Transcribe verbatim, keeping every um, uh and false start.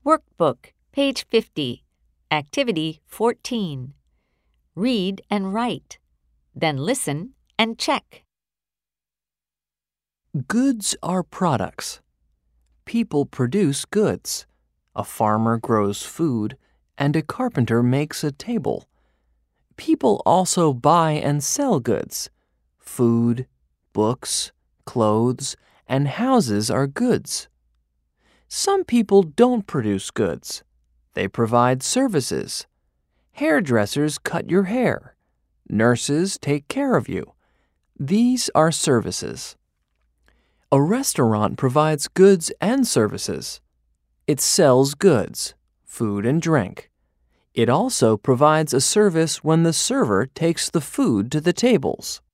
Workbook, page fifty, Activity fourteen. Read and write. Then listen and check. Goods are products. People produce goods. A farmer grows food, and a carpenter makes a table. People also buy and sell goods. Food, books, clothes, and houses are goods. Some people don't produce goods. They provide services. Hairdressers cut your hair. Nurses take care of you. These are services. A restaurant provides goods and services. It sells goods, food and drink. It also provides a service when the server takes the food to the tables.